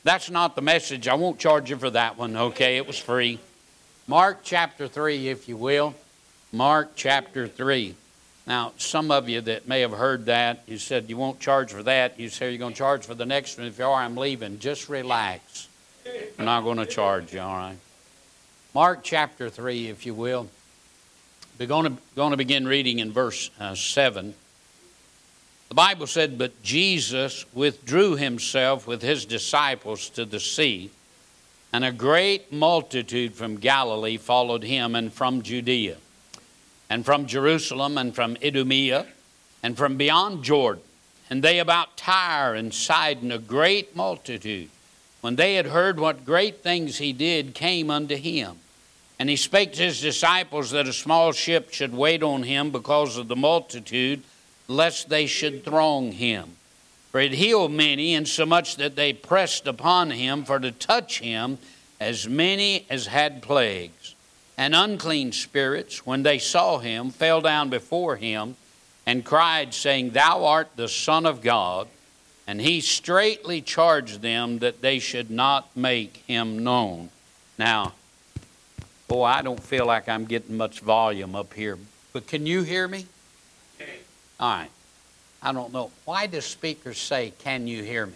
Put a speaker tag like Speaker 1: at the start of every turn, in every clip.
Speaker 1: That's not the message. I won't charge you for that one, okay? It was free. Mark chapter 3, if you will. Mark chapter 3. Now, some of you that may have heard that, you said you won't charge for that. You say you're going to charge for the next one. If you are, I'm leaving. Just relax. I'm not going to charge you, all right? Mark chapter 3, if you will. We're going to begin reading in verse 7. The Bible said, "But Jesus withdrew himself with his disciples to the sea, and a great multitude from Galilee followed him, and from Judea, and from Jerusalem, and from Idumea, and from beyond Jordan. And they about Tyre and Sidon, a great multitude, when they had heard what great things he did, came unto him. And he spake to his disciples that a small ship should wait on him because of the multitude, lest they should throng him. For it healed many, insomuch that they pressed upon him for to touch him, as many as had plagues. And unclean spirits, when they saw him, fell down before him, and cried, saying, Thou art the Son of God. And he straitly charged them that they should not make him known." Now, boy, I don't feel like I'm getting much volume up here, but can you hear me? All right. I don't know. Why do speakers say, "Can you hear me?"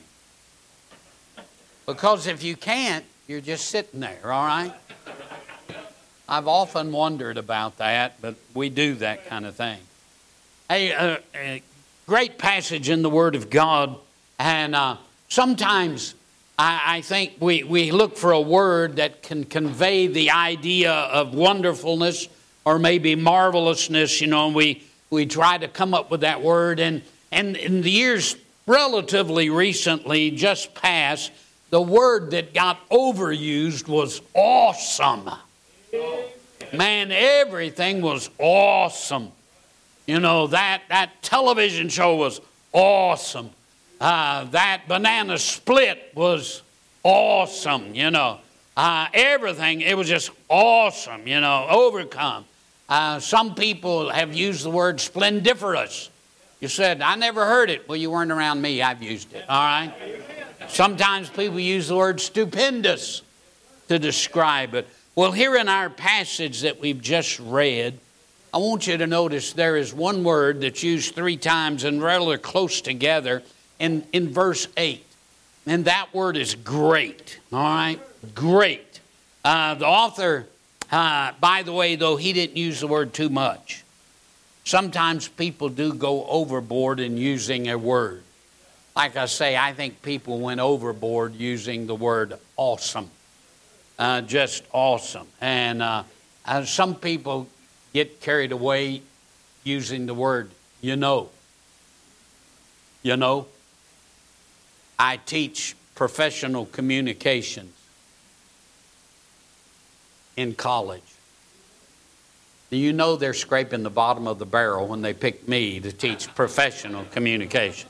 Speaker 1: Because if you can't, you're just sitting there, all right? I've often wondered about that, but we do that kind of thing. Hey, a great passage in the Word of God, and sometimes I think we look for a word that can convey the idea of wonderfulness or maybe marvelousness, you know, and we try to come up with that word. And in the years relatively recently, just past, the word that got overused was awesome. Man, everything was awesome. You know, that television show was awesome. That banana split was awesome, you know. Everything, it was just awesome, you know, overcome. Some people have used the word splendiferous. You said, "I never heard it." Well, you weren't around me. I've used it, all right? Sometimes people use the word stupendous to describe it. Well, here in our passage that we've just read, I want you to notice there is one word that's used 3 times and rather close together in verse 8. And that word is great, all right? Great. The author, by the way, though, he didn't use the word too much. Sometimes people do go overboard in using a word. Like I say, I think people went overboard using the word awesome. Just awesome. And some people get carried away using the word, you know. You know, I teach professional communications in college. Do you know they're scraping the bottom of the barrel when they pick me to teach professional communications?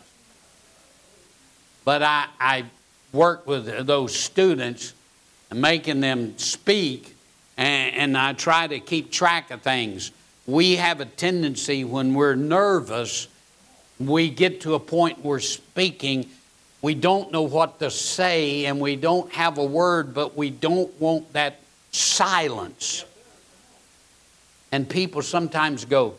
Speaker 1: But I work with those students, making them speak, and I try to keep track of things. We have a tendency when we're nervous, we get to a point where speaking, we don't know what to say, and we don't have a word, but we don't want that silence. And people sometimes go,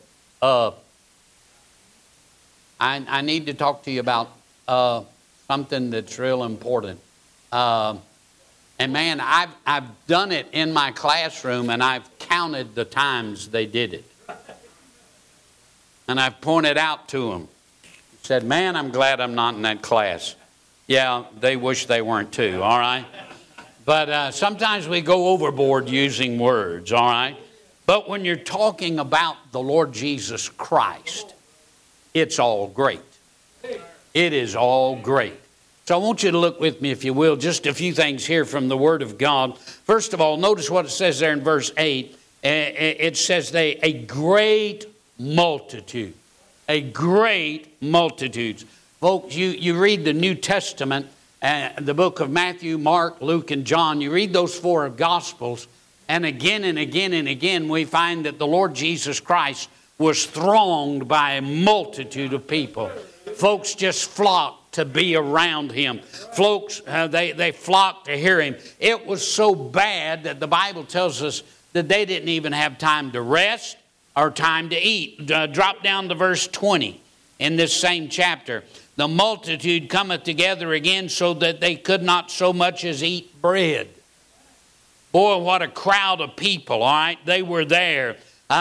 Speaker 1: I need to talk to you about something that's real important. And man, I've done it in my classroom, and I've counted the times they did it. And I've pointed out to them. Said, man, I'm glad I'm not in that class. Yeah, they wish they weren't too, all right? But sometimes we go overboard using words, all right? But when you're talking about the Lord Jesus Christ, it's all great. It is all great. So I want you to look with me, if you will, just a few things here from the Word of God. First of all, notice what it says there in verse 8. It says a great multitude. A great multitude. Folks, you read the New Testament, the book of Matthew, Mark, Luke, and John. You read those 4 Gospels, and again and again and again we find that the Lord Jesus Christ was thronged by a multitude of people. Folks just flocked flocked to be around him. Folks, they flocked to hear him. It was so bad that the Bible tells us that they didn't even have time to rest or time to eat. Drop down to verse 20 in this same chapter. The multitude cometh together again so that they could not so much as eat bread. Boy, what a crowd of people, all right? They were there.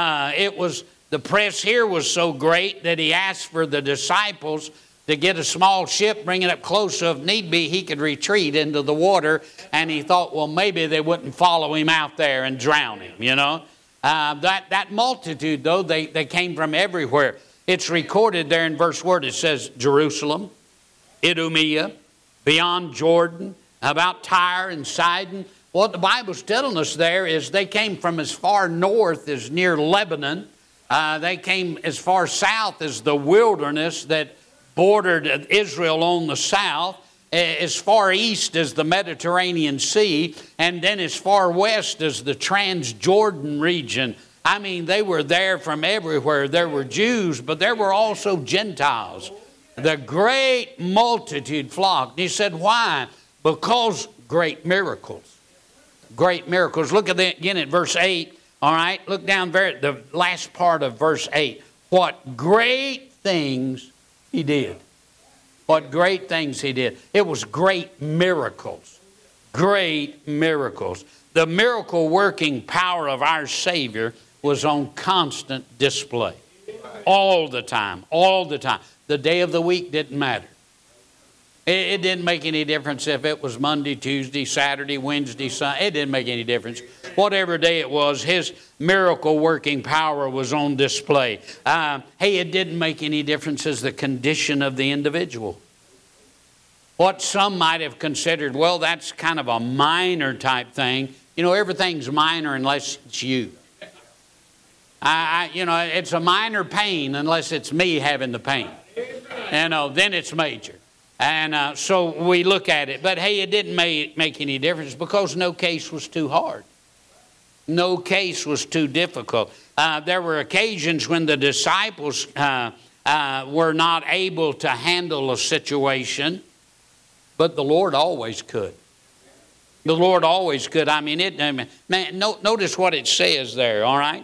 Speaker 1: The press here was so great that he asked for the disciples to get a small ship, bring it up close, so if need be, he could retreat into the water. And he thought, well, maybe they wouldn't follow him out there and drown him, you know. That multitude, though, they came from everywhere. It's recorded there in verse 1. It says Jerusalem, Idumea, beyond Jordan, about Tyre and Sidon. What the Bible's telling us there is they came from as far north as near Lebanon. They came as far south as the wilderness that bordered Israel on the south, as far east as the Mediterranean Sea, and then as far west as the Transjordan region. I mean, they were there from everywhere. There were Jews, but there were also Gentiles. The great multitude flocked. He said, why? Because great miracles. Great miracles. Look again at verse 8. All right, look down there at the last part of verse 8. What great things he did. What great things he did. It was great miracles. Great miracles. The miracle working power of our Savior was on constant display. All the time. All the time. The day of the week didn't matter. It didn't make any difference if it was Monday, Tuesday, Saturday, Wednesday, Sunday. It didn't make any difference. Whatever day it was, his miracle working power was on display. It didn't make any difference as the condition of the individual. What some might have considered, well, that's kind of a minor type thing. You know, everything's minor unless it's you. It's a minor pain unless it's me having the pain. Then it's major. And so we look at it. But hey, it didn't make any difference because no case was too hard. No case was too difficult. There were occasions when the disciples were not able to handle a situation, but the Lord always could. The Lord always could. I mean, notice what it says there, all right?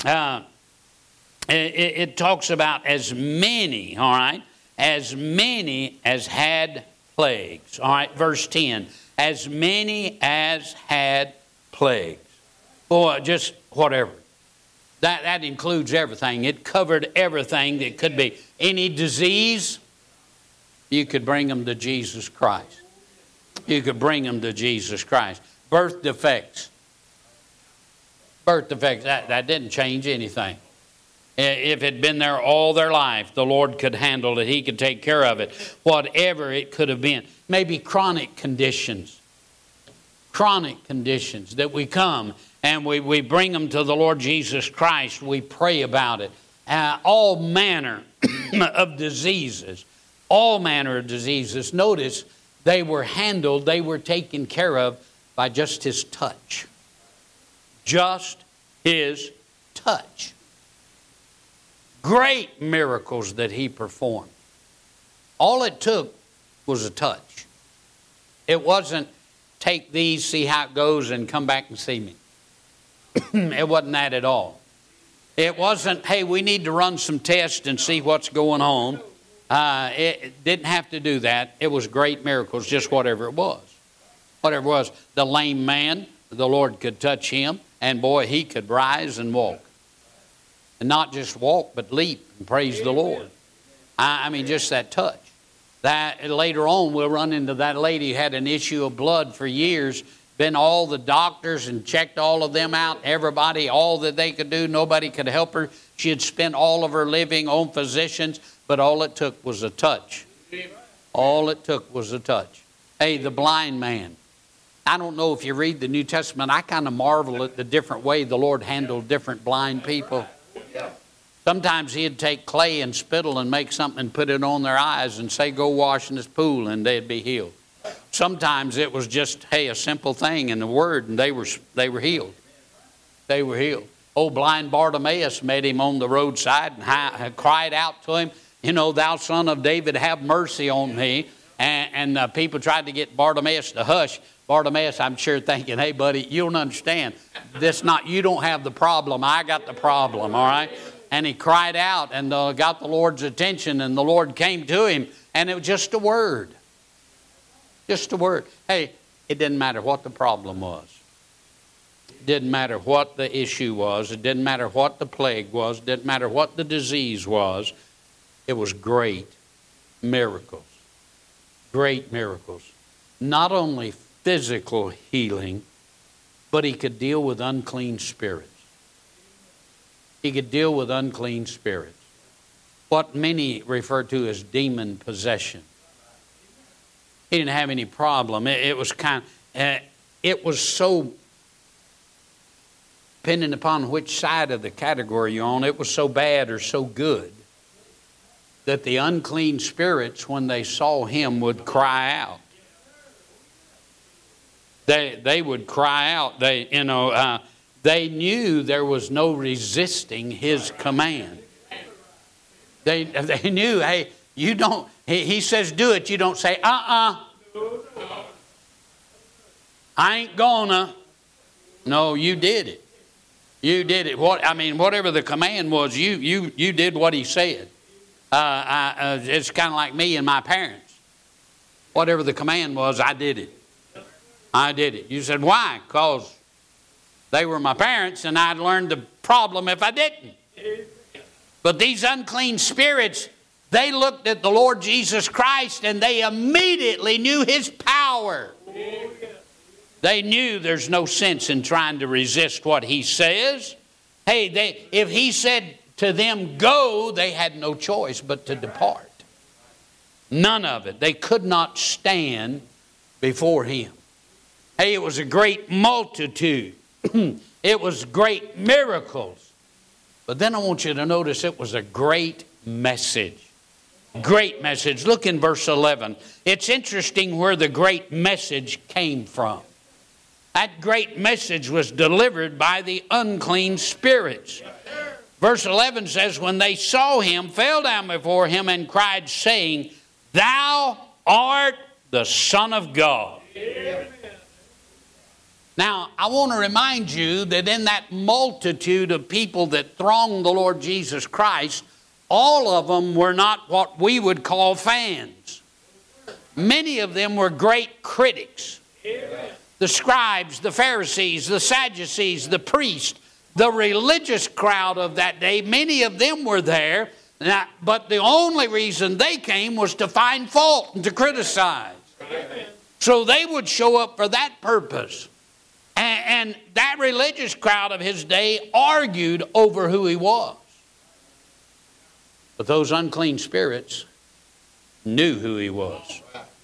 Speaker 1: It talks about as many, all right? As many as had plagues. All right, verse 10. As many as had plagues. Boy, just whatever. That includes everything. It covered everything that could be. Any disease, you could bring them to Jesus Christ. You could bring them to Jesus Christ. Birth defects. Birth defects, that didn't change anything. If it had been there all their life, the Lord could handle it. He could take care of it. Whatever it could have been. Maybe chronic conditions. Chronic conditions that we come and we bring them to the Lord Jesus Christ. We pray about it. All manner of diseases. All manner of diseases. Notice they were handled, they were taken care of by just His touch. Just His touch. Great miracles that He performed. All it took was a touch. It wasn't take these, see how it goes, and come back and see me. It wasn't that at all. It wasn't, hey, we need to run some tests and see what's going on. It didn't have to do that. It was great miracles, just whatever it was. Whatever it was. The lame man, the Lord could touch him, and boy, he could rise and walk. And not just walk, but leap and praise the Lord. I mean, just that touch. That later on, we'll run into that lady who had an issue of blood for years. Been all the doctors and checked all of them out. Everybody, all that they could do. Nobody could help her. She had spent all of her living on physicians, but all it took was a touch. All it took was a touch. Hey, the blind man. I don't know if you read the New Testament. I kind of marvel at the different way the Lord handled different blind people. Sometimes He'd take clay and spittle and make something and put it on their eyes and say, go wash in this pool, and they'd be healed. Sometimes it was just, hey, a simple thing in the Word, and they were healed. They were healed. Old blind Bartimaeus met Him on the roadside and cried out to Him. thou son of David, have mercy on me. And people tried to get Bartimaeus to hush. Bartimaeus, I'm sure, thinking, hey, buddy, you don't understand. You don't have the problem. I got the problem, all right? And he cried out and got the Lord's attention, and the Lord came to him, and it was just a word. Just a word. Hey, it didn't matter what the problem was. It didn't matter what the issue was. It didn't matter what the plague was. It didn't matter what the disease was. It was great miracles. Great miracles. Not only physical healing, but he could deal with unclean spirits. He could deal with unclean spirits. What many refer to as demon possession. He didn't have any problem. It was so, depending upon which side of the category you're on, it was so bad or so good that the unclean spirits, when they saw him, would cry out. They would cry out. They knew there was no resisting his command. They knew, hey, you don't. He says do it. You don't say I ain't gonna. No, you did it. You did it. Whatever the command was, you did what he said. It's kind of like me and my parents. Whatever the command was, I did it. I did it. You said, why? Because they were my parents and I'd learned the problem if I didn't. But these unclean spirits, they looked at the Lord Jesus Christ and they immediately knew his power. They knew there's no sense in trying to resist what he says. Hey, if he said to them, go, they had no choice but to depart. None of it. They could not stand before him. Hey, it was a great multitude. It was great miracles. But then I want you to notice it was a great message. Great message. Look in verse 11. It's interesting where the great message came from. That great message was delivered by the unclean spirits. Verse 11 says, when they saw him, fell down before him and cried, saying, thou art the Son of God. Amen. Now, I want to remind you that in that multitude of people that thronged the Lord Jesus Christ, all of them were not what we would call fans. Many of them were great critics. Amen. The scribes, the Pharisees, the Sadducees, the priests, the religious crowd of that day, many of them were there, but the only reason they came was to find fault and to criticize. Amen. So they would show up for that purpose. And that religious crowd of his day argued over who he was. But those unclean spirits knew who he was.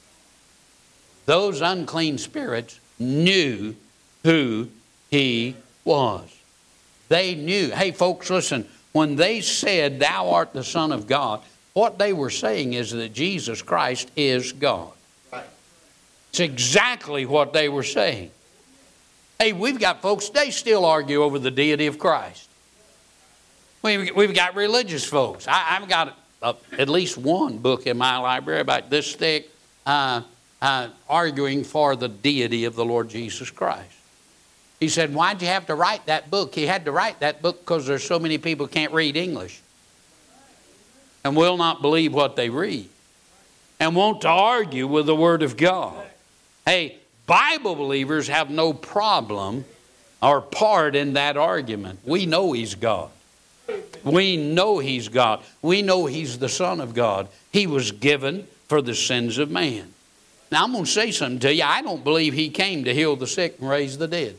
Speaker 1: Those unclean spirits knew who he was. They knew. Hey, folks, listen. When they said, thou art the Son of God, what they were saying is that Jesus Christ is God. It's exactly what they were saying. Hey, we've got folks, they still argue over the deity of Christ. We've got religious folks. I've got at least one book in my library about this thick arguing for the deity of the Lord Jesus Christ. He said, why'd you have to write that book? He had to write that book because there's so many people can't read English and will not believe what they read and want to argue with the Word of God. Hey, Bible believers have no problem or part in that argument. We know he's God. We know he's God. We know he's the Son of God. He was given for the sins of man. Now, I'm going to say something to you. I don't believe he came to heal the sick and raise the dead.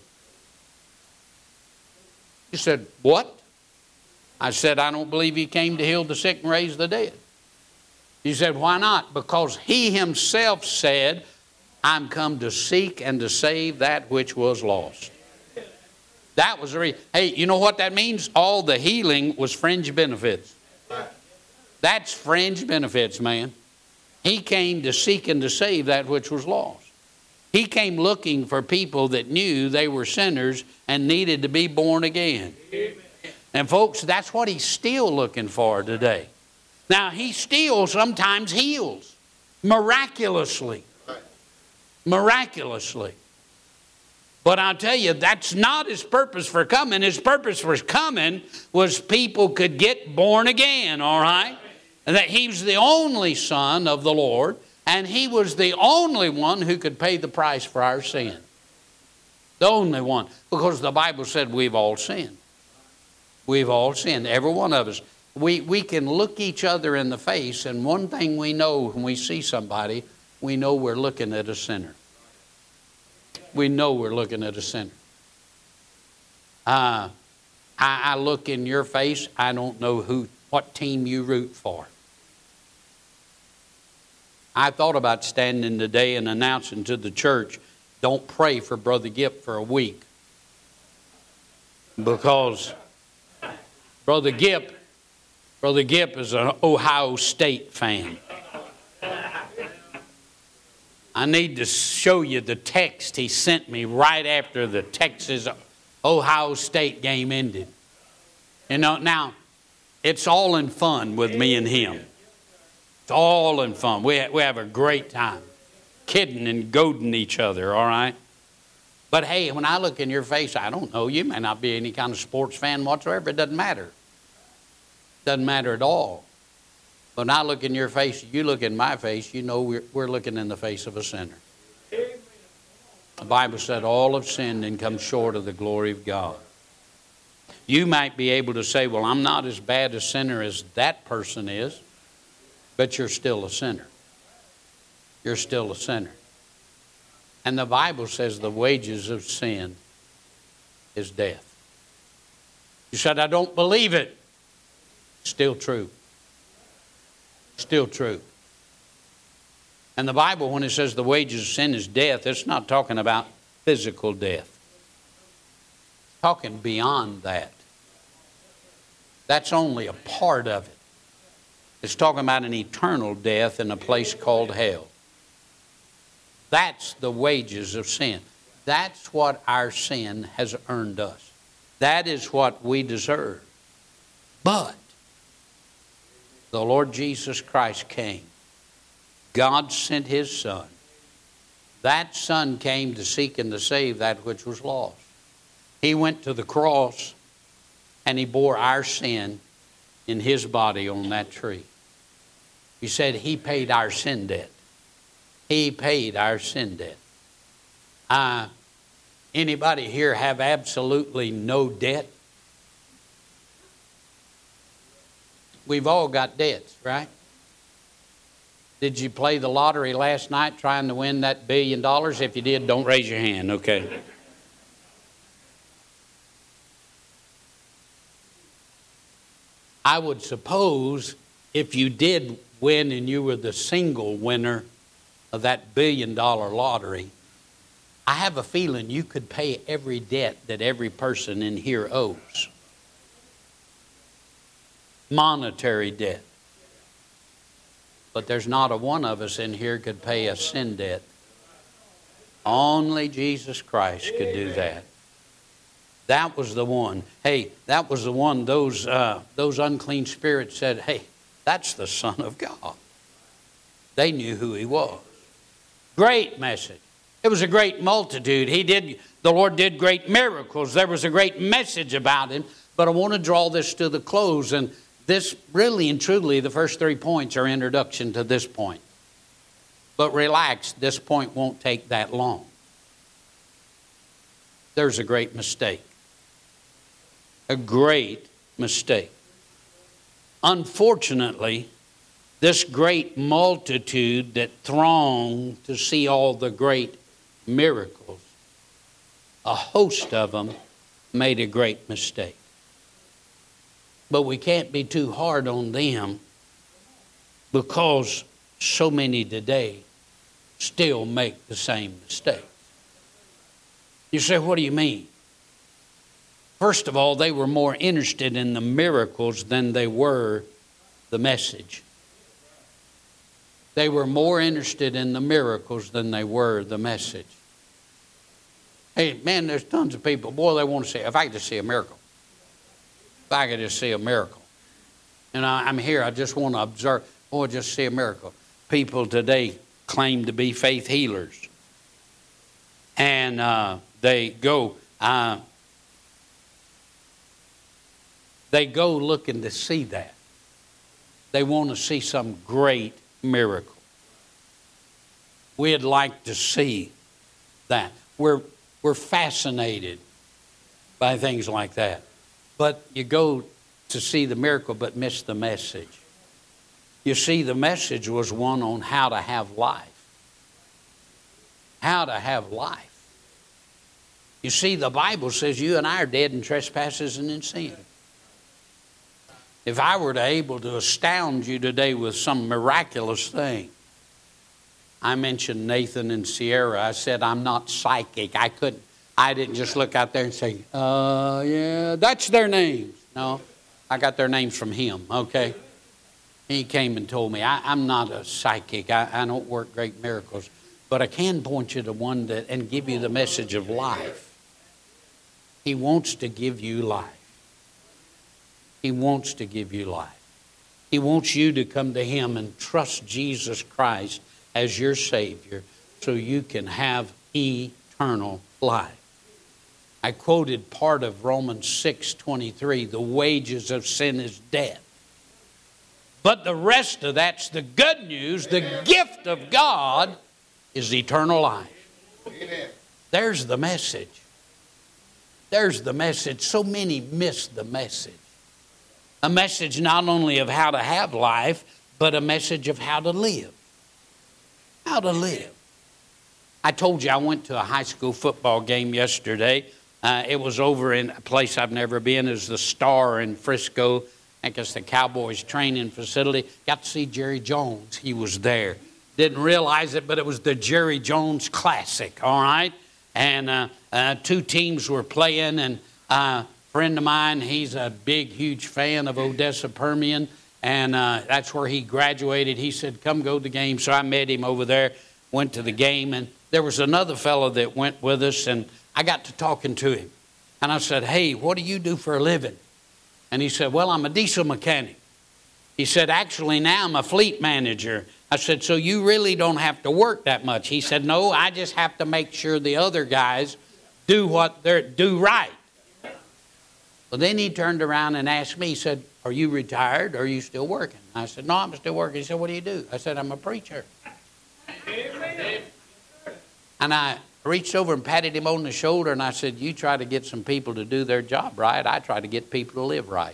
Speaker 1: You said, what? I said, I don't believe he came to heal the sick and raise the dead. You said, why not? Because he himself said, I'm come to seek and to save that which was lost. That was the reason. Hey, you know what that means? All the healing was fringe benefits. That's fringe benefits, man. He came to seek and to save that which was lost. He came looking for people that knew they were sinners and needed to be born again. And folks, that's what he's still looking for today. Now, He still sometimes heals miraculously. Miraculously. But I'll tell you, that's not His purpose for coming. His purpose for coming was people could get born again, all right? And that He was the only Son of the Lord, and He was the only one who could pay the price for our sin. The only one. Because the Bible said we've all sinned. We've all sinned, every one of us. We can look each other in the face, and one thing we know when we see somebody, we know we're looking at a sinner. We know we're looking at a sinner. I look in your face, I don't know what team you root for. I thought about standing today and announcing to the church, don't pray for Brother Gipp for a week. Because Brother Gipp is an Ohio State fan. I need to show you the text he sent me right after the Texas-Ohio State game ended. You know, now, it's all in fun with me and him. It's all in fun. We have a great time. Kidding and goading each other, all right? But hey, when I look in your face, I don't know. You may not be any kind of sports fan whatsoever. It doesn't matter. It doesn't matter at all. When I look in your face, you look in my face, you know we're looking in the face of a sinner. The Bible said all have sinned and come short of the glory of God. You might be able to say, well, I'm not as bad a sinner as that person is, but you're still a sinner. You're still a sinner. And the Bible says the wages of sin is death. You said, I don't believe it. Still true. Still true. And the Bible, when it says the wages of sin is death, it's not talking about physical death. It's talking beyond that. That's only a part of it. It's talking about an eternal death in a place called hell. That's the wages of sin. That's what our sin has earned us. That is what we deserve. But the Lord Jesus Christ came. God sent His Son. That Son came to seek and to save that which was lost. He went to the cross and He bore our sin in His body on that tree. He said He paid our sin debt. He paid our sin debt. Anybody here have absolutely no debt? We've all got debts, right? Did you play the lottery last night trying to win that $1 billion? If you did, don't raise your hand, okay? I would suppose if you did win and you were the single winner of that $1 billion lottery, I have a feeling you could pay every debt that every person in here owes. Monetary debt. But there's not a one of us in here could pay a sin debt. Only Jesus Christ could do that. That was the one. Hey, that was the one those unclean spirits said, hey, that's the Son of God. They knew who He was. Great message. It was a great multitude. The Lord did great miracles. There was a great message about Him. But I want to draw this to the close. And this really and truly, the first 3 points are introduction to this point. But relax, this point won't take that long. There's a great mistake. A great mistake. Unfortunately, this great multitude that thronged to see all the great miracles, a host of them made a great mistake. But we can't be too hard on them because so many today still make the same mistake. You say, what do you mean? First of all, they were more interested in the miracles than they were the message. They were more interested in the miracles than they were the message. Hey, man, there's tons of people, boy, they want to see, if I could just see a miracle. If I could just see a miracle. And I'm here, I just want to observe, just see a miracle. People today claim to be faith healers. And they go looking to see that. They want to see some great miracle. We'd like to see that. We're fascinated by things like that. But you go to see the miracle but miss the message. You see, the message was one on how to have life. How to have life. You see, the Bible says you and I are dead in trespasses and in sin. If I were to able to astound you today with some miraculous thing, I mentioned Nathan and Sierra. I said, I'm not psychic. I didn't just look out there and say, yeah, that's their names. No, I got their names from him, okay? He came and told me, I'm not a psychic. I don't work great miracles. But I can point you to one and give you the message of life. He wants to give you life. He wants to give you life. He wants you to come to Him and trust Jesus Christ as your Savior so you can have eternal life. I quoted part of Romans 6:23, the wages of sin is death. But the rest of that's the good news. The gift of God is eternal life. Amen. There's the message. There's the message. So many miss the message. A message not only of how to have life, but a message of how to live. How to live. I told you I went to a high school football game yesterday. It was over in a place I've never been. It was the Star in Frisco. I think it's the Cowboys training facility. Got to see Jerry Jones. He was there. Didn't realize it, but it was the Jerry Jones Classic, all right? And two teams were playing, and a friend of mine, he's a big, huge fan of Odessa Permian, and that's where he graduated. He said, come go to the game. So I met him over there, went to the game, and there was another fellow that went with us, and I got to talking to him. And I said, hey, what do you do for a living? And he said, well, I'm a diesel mechanic. He said, actually, now I'm a fleet manager. I said, so you really don't have to work that much? He said, no, I just have to make sure the other guys do right. Well, then he turned around and asked me, he said, are you retired or are you still working? I said, no, I'm still working. He said, what do you do? I said, I'm a preacher. Amen. And I reached over and patted him on the shoulder and I said, you try to get some people to do their job right. I try to get people to live right.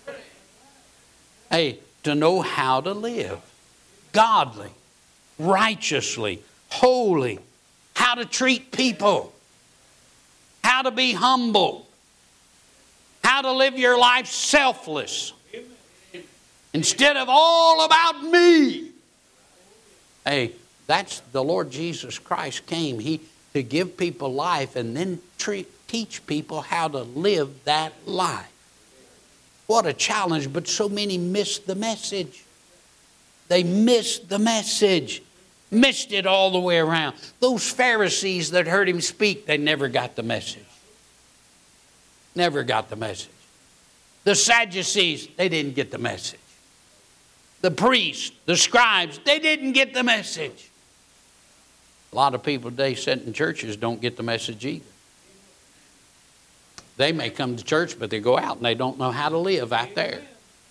Speaker 1: Hey, to know how to live. Godly, righteously, holy. How to treat people. How to be humble. How to live your life selfless. Instead of all about me. Hey, that's the Lord Jesus Christ came. To give people life and then teach people how to live that life. What a challenge, but so many miss the message. They missed the message. Missed it all the way around. Those Pharisees that heard him speak, they never got the message. Never got the message. The Sadducees, they didn't get the message. The priests, the scribes, they didn't get the message. A lot of people today sitting in churches don't get the message either. They may come to church, but they go out and they don't know how to live out there.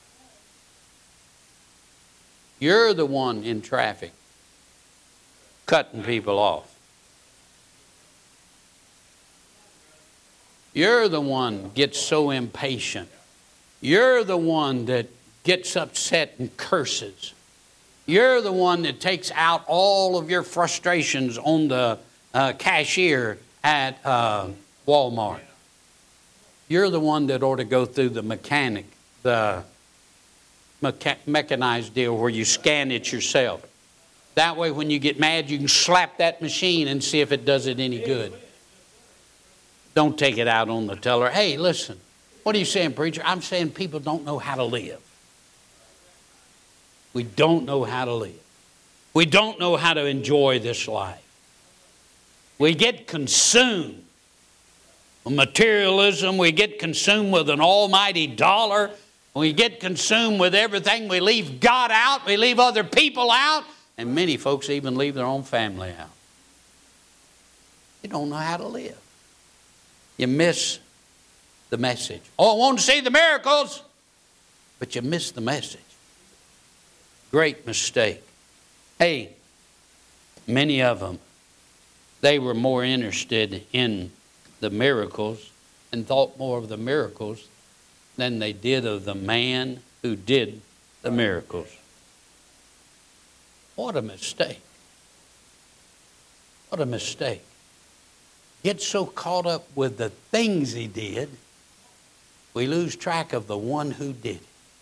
Speaker 1: You're the one in traffic cutting people off. You're the one gets so impatient. You're the one that gets upset and curses. You're the one that takes out all of your frustrations on the cashier at Walmart. You're the one that ought to go through the mechanized deal where you scan it yourself. That way when you get mad, you can slap that machine and see if it does it any good. Don't take it out on the teller. Hey, listen, what are you saying, preacher? I'm saying people don't know how to live. We don't know how to live. We don't know how to enjoy this life. We get consumed with materialism. We get consumed with an almighty dollar. We get consumed with everything. We leave God out. We leave other people out. And many folks even leave their own family out. You don't know how to live. You miss the message. Oh, I want to see the miracles. But you miss the message. Great mistake. Hey, many of them, they were more interested in the miracles and thought more of the miracles than they did of the man who did the miracles. What a mistake. What a mistake. Get so caught up with the things he did, we lose track of the one who did it.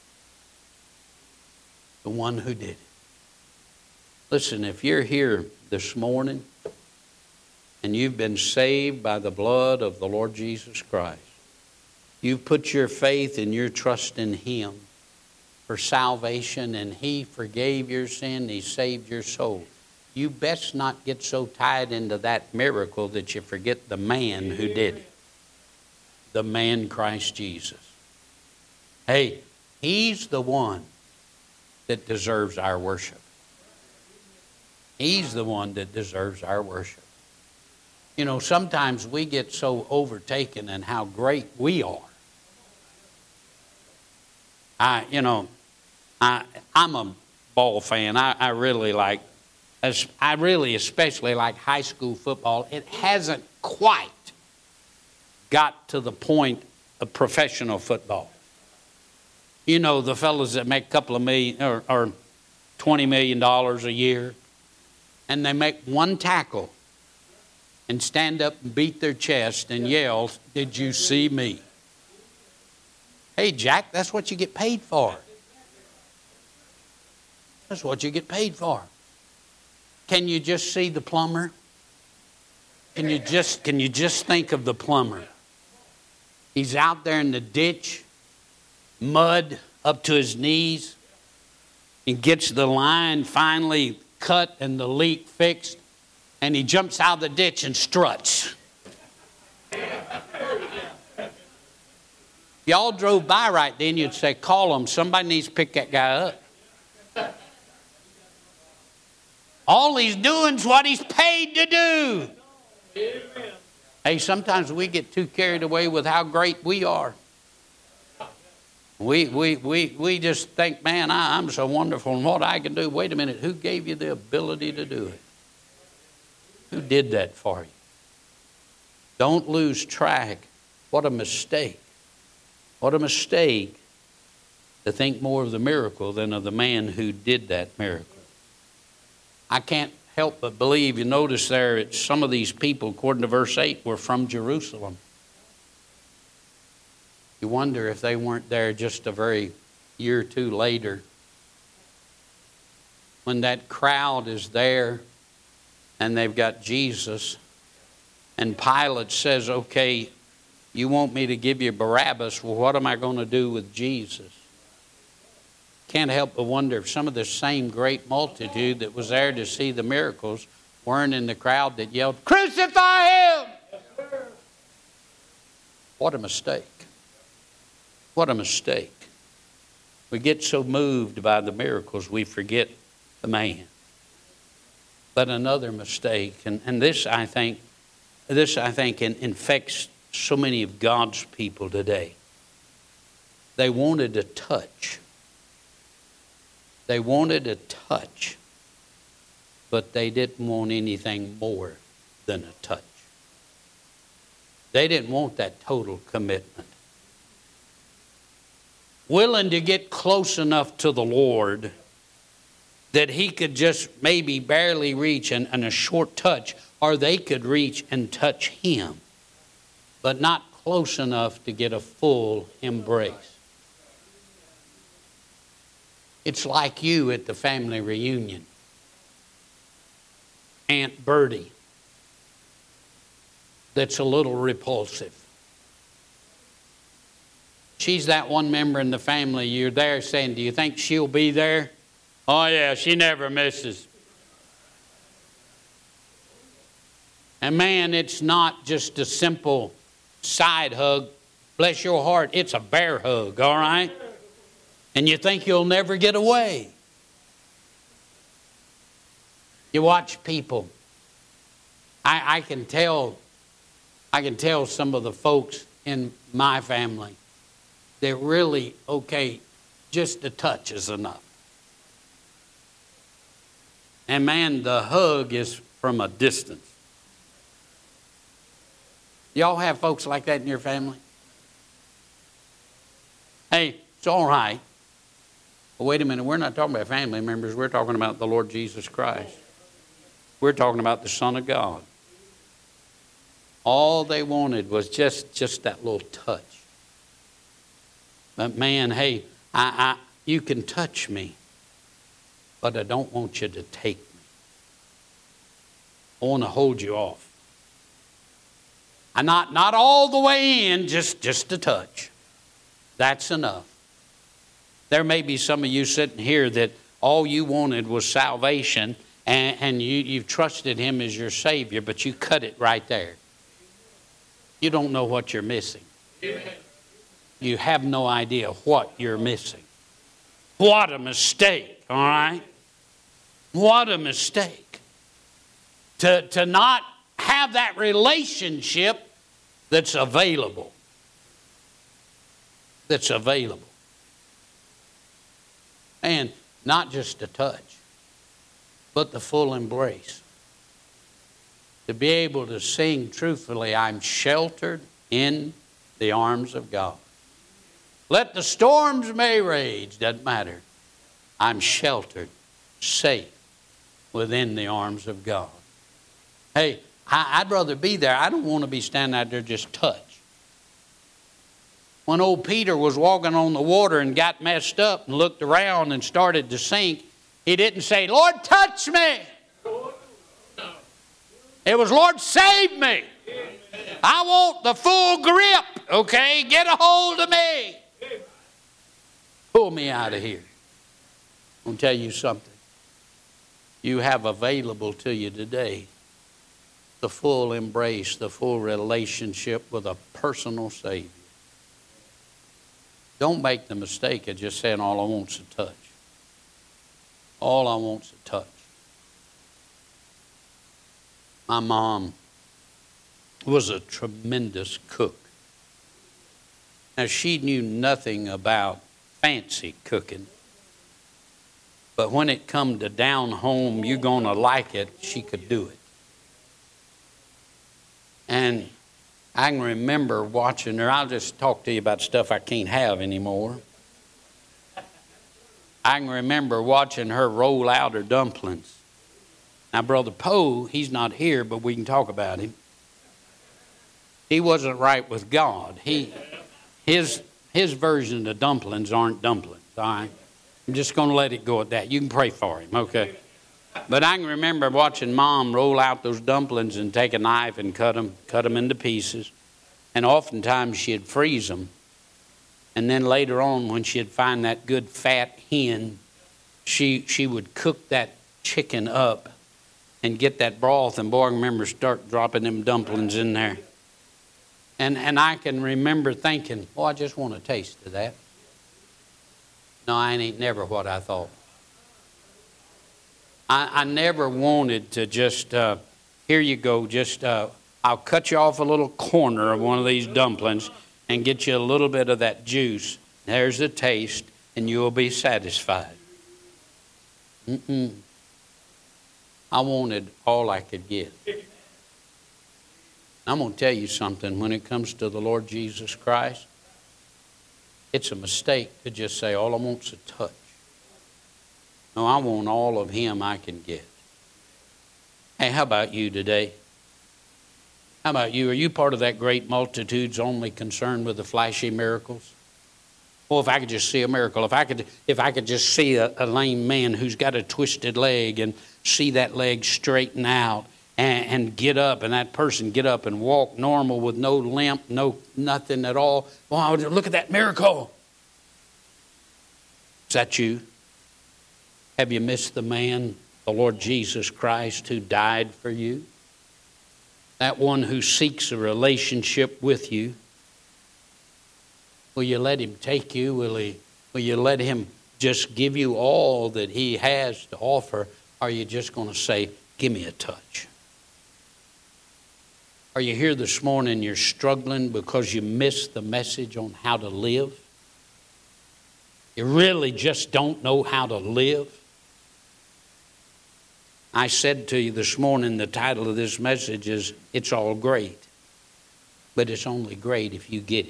Speaker 1: The one who did it. Listen, if you're here this morning and you've been saved by the blood of the Lord Jesus Christ, you've put your faith and your trust in Him for salvation, and He forgave your sin, He saved your soul. You best not get so tied into that miracle that you forget the man who did it. The man Christ Jesus. Hey, He's the one that deserves our worship. He's the one that deserves our worship. You know, sometimes we get so overtaken in how great we are. I'm a ball fan. I really especially like high school football. It hasn't quite got to the point of professional football. You know, the fellas that make a couple of million or $20 million a year, and they make one tackle and stand up and beat their chest and yell, "Did you see me?" Hey, Jack, that's what you get paid for. That's what you get paid for. Can you just see the plumber? Can you just think of the plumber? He's out there in the ditch, mud up to his knees. He gets the line finally cut and the leak fixed, and he jumps out of the ditch and struts. Y'all drove by right then, you'd say, "Call him. Somebody needs to pick that guy up." All he's doing is what he's paid to do. Amen. Hey, sometimes we get too carried away with how great we are. We just think, man, I'm so wonderful in what I can do. Wait a minute, who gave you the ability to do it? Who did that for you? Don't lose track. What a mistake. What a mistake to think more of the miracle than of the man who did that miracle. I can't help but believe, you notice there, some of these people, according to verse 8, were from Jerusalem. You wonder if they weren't there just a very year or two later. When that crowd is there and they've got Jesus, and Pilate says, "Okay, you want me to give you Barabbas, well, what am I going to do with Jesus?" Can't help but wonder if some of the same great multitude that was there to see the miracles weren't in the crowd that yelled, "Crucify him!" What a mistake. What a mistake. We get so moved by the miracles we forget the man. But another mistake, and this I think infects so many of God's people today. They wanted a touch. They wanted a touch, but they didn't want anything more than a touch. They didn't want that total commitment. Willing to get close enough to the Lord that He could just maybe barely reach and a short touch, or they could reach and touch Him, but not close enough to get a full embrace. It's like you at the family reunion. Aunt Bertie, that's a little repulsive. She's that one member in the family you're there saying, "Do you think she'll be there?" "Oh yeah, she never misses." And man, it's not just a simple side hug. Bless your heart, it's a bear hug, all right? And you think you'll never get away. You watch people. I can tell some of the folks in my family, they're really okay, just a touch is enough. And man, the hug is from a distance. Y'all have folks like that in your family? Hey, it's all right. But wait a minute, we're not talking about family members. We're talking about the Lord Jesus Christ. We're talking about the Son of God. All they wanted was just that little touch. But man, hey, you can touch me, but I don't want you to take me. I want to hold you off. And not all the way in, just a touch. That's enough. There may be some of you sitting here that all you wanted was salvation, and you've trusted Him as your Savior, but you cut it right there. You don't know what you're missing. You have no idea what you're missing. What a mistake, all right? What a mistake. To not have that relationship that's available. That's available. And not just a touch, but the full embrace. To be able to sing truthfully, I'm sheltered in the arms of God. Let the storms may rage, doesn't matter. I'm sheltered, safe within the arms of God. Hey, I'd rather be there. I don't want to be standing out there just touch. When old Peter was walking on the water and got messed up and looked around and started to sink, he didn't say, Lord, touch me. It was, Lord, save me. I want the full grip, okay? Get a hold of me. Pull me out of here. I'm going to tell you something. You have available to you today the full embrace, the full relationship with a personal Savior. Don't make the mistake of just saying all I want's a touch. All I want's a touch. My mom was a tremendous cook. Now, she knew nothing about fancy cooking, but when it come to down home, you're going to like it, she could do it. And I can remember watching her. I'll just talk to you about stuff I can't have anymore. I can remember watching her roll out her dumplings. Now, Brother Poe, he's not here, but we can talk about him. He wasn't right with God. His version of dumplings aren't dumplings, all right? I'm just going to let it go at that. You can pray for him, okay? But I can remember watching Mom roll out those dumplings and take a knife and cut them into pieces. And oftentimes she'd freeze them. And then later on, when she'd find that good fat hen, she would cook that chicken up and get that broth. And boy, I remember start dropping them dumplings in there. And I can remember thinking, I just want a taste of that. No, I ain't never what I thought. I never wanted to just, here you go, just I'll cut you off a little corner of one of these dumplings and get you a little bit of that juice. There's the taste, and you'll be satisfied. I wanted all I could get. I'm going to tell you something. When it comes to the Lord Jesus Christ, it's a mistake to just say, all I want's a touch. No, I want all of Him I can get. Hey, how about you today? How about you? Are you part of that great multitudes only concerned with the flashy miracles? Well, if I could just see a miracle, if I could just see a lame man who's got a twisted leg and see that leg straighten out and get up, and that person get up and walk normal with no limp, no nothing at all. Wow, look at that miracle. Is that you? Have you missed the man, the Lord Jesus Christ, who died for you? That one who seeks a relationship with you. Will you let Him take you? Will Will you let Him just give you all that He has to offer? Or are you just going to say, give me a touch? Are you here this morning, you're struggling because you missed the message on how to live? You really just don't know how to live? I said to you this morning, the title of this message is, It's All Great. But it's only great if you get it.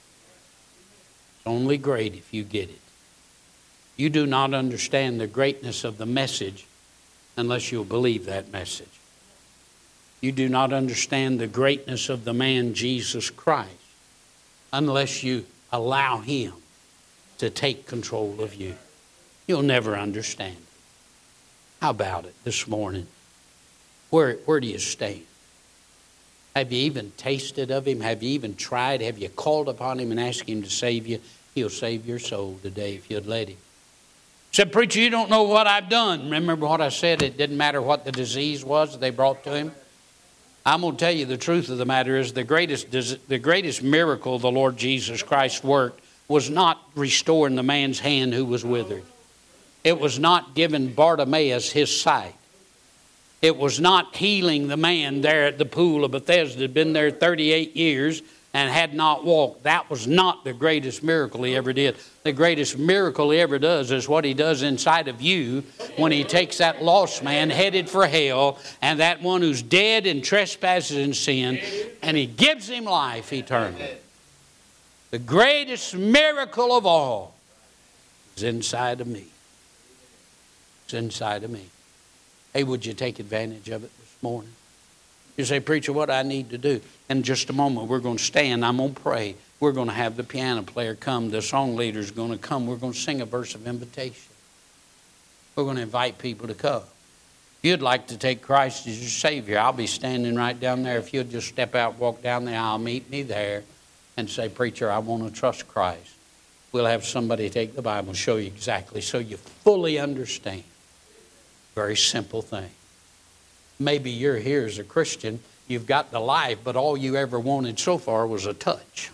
Speaker 1: It's only great if you get it. You do not understand the greatness of the message unless you'll believe that message. You do not understand the greatness of the man Jesus Christ unless you allow Him to take control of you. You'll never understand it. How about it this morning? Where do you stand? Have you even tasted of Him? Have you even tried? Have you called upon Him and asked Him to save you? He'll save your soul today if you'd let Him. Said, preacher, you don't know what I've done. Remember what I said? It didn't matter what the disease was that they brought to Him. I'm going to tell you the truth of the matter is the greatest miracle the Lord Jesus Christ worked was not restoring the man's hand who was withered. It was not giving Bartimaeus his sight. It was not healing the man there at the pool of Bethesda, had been there 38 years and had not walked. That was not the greatest miracle He ever did. The greatest miracle He ever does is what He does inside of you when He takes that lost man headed for hell and that one who's dead in trespasses and sin, and He gives him life eternal. The greatest miracle of all is inside of me. It's inside of me. Hey, would you take advantage of it this morning? You say, preacher, what I need to do? In just a moment, we're going to stand. I'm going to pray. We're going to have the piano player come. The song leader's going to come. We're going to sing a verse of invitation. We're going to invite people to come. If you'd like to take Christ as your Savior, I'll be standing right down there. If you'll just step out, walk down the aisle, meet me there, and say, preacher, I want to trust Christ. We'll have somebody take the Bible and show you exactly so you fully understand. Very simple thing. Maybe you're here as a Christian, you've got the life, but all you ever wanted so far was a touch.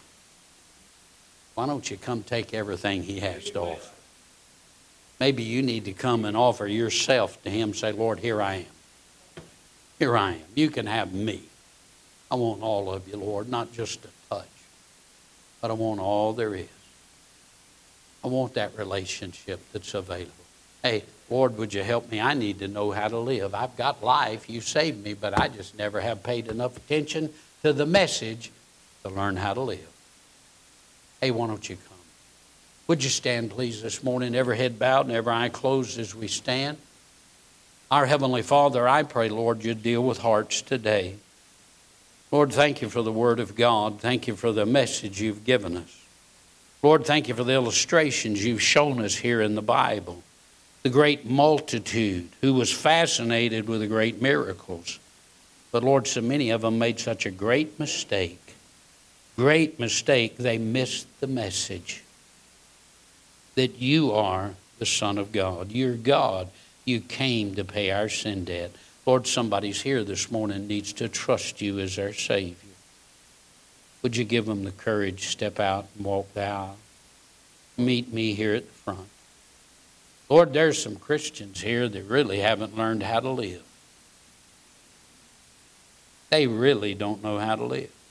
Speaker 1: Why don't you come take everything He has to offer? Maybe you need to come and offer yourself to Him. Say, Lord, here I am. Here I am. You can have me. I want all of you, Lord, not just a touch, but I want all there is. I want that relationship that's available. Hey, Lord, would you help me? I need to know how to live. I've got life. You saved me, but I just never have paid enough attention to the message to learn how to live. Hey, why don't you come? Would you stand, please, this morning, every head bowed and every eye closed as we stand? Our Heavenly Father, I pray, Lord, you'd deal with hearts today. Lord, thank you for the Word of God. Thank you for the message you've given us. Lord, thank you for the illustrations you've shown us here in the Bible. The great multitude who was fascinated with the great miracles. But Lord, so many of them made such a great mistake. Great mistake, they missed the message that you are the Son of God. You're God. You came to pay our sin debt. Lord, somebody's here this morning needs to trust you as their Savior. Would you give them the courage to step out and walk the aisle? Meet me here at the front. Lord, there's some Christians here that really haven't learned how to live. They really don't know how to live.